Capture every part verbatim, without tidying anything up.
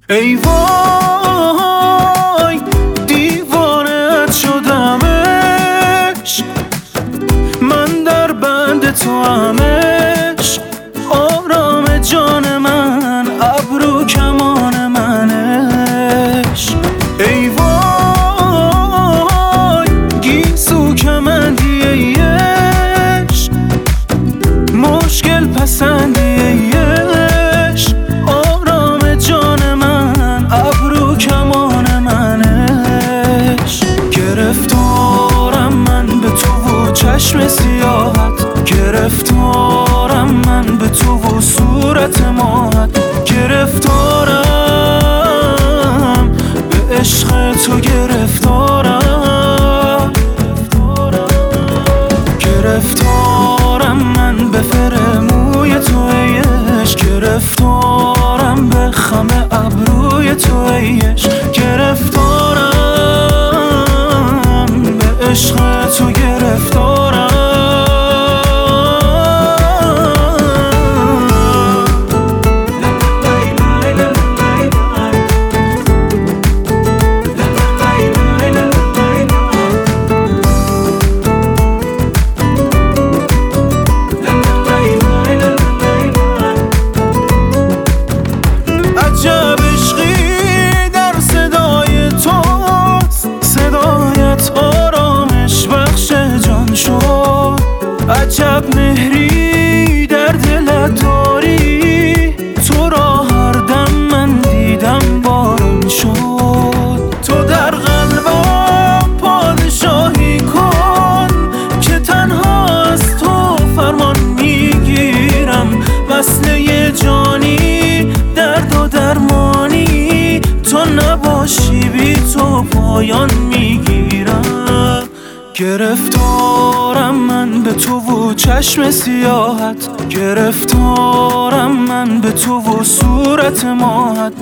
ای وای دیوانت شدم عشق، من در بند تو هم عشق، آرام جان من، ابرو کمان من عشق. ای وای گیسو کمندی ای عشق، مشکل پسندی ای عشق، آرام جان من، ابرو کمان من عشق. گرفتارم من به تو و چشم سیاهت، گرفتارم من به تو و صورت ماهت، گرفتارم به عشق تو، گرفتارم گرفتارم من به فرموی تو ای عشق، گرفتارم به خم ابروی تو ای عشق، گرفتارم به عشق تو، گرفتارم. عجب عشقی در صدای توست، صدایت آرامش بخش جان شد. عجب مهری در دلت داری، تو را هر دم من دیدم بارون شد. تو در قلبم پادشاهی کن که تنها از تو فرمان میگیرم، وصله جانی، درد و درمانی، تو نباشی بی تو پایان میگیرم. گرفتارم من به تو و چشم سیاهت، گرفتارم من به تو و صورت ماهت،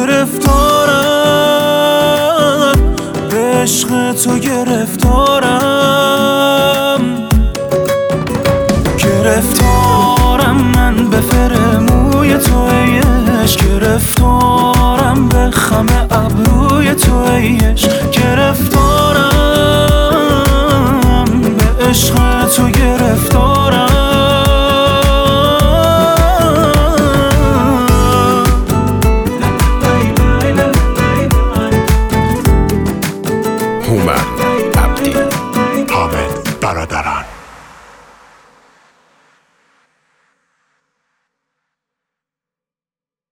گرفتارم به عشق تو، گرفتارم گرفتارم من به فرموی تو ای عشق، گرفتارم به خم ابروی تو ای عشق، گرفتارم به عشق تو، گرفتارم. هومن عبدی، حامد برادران.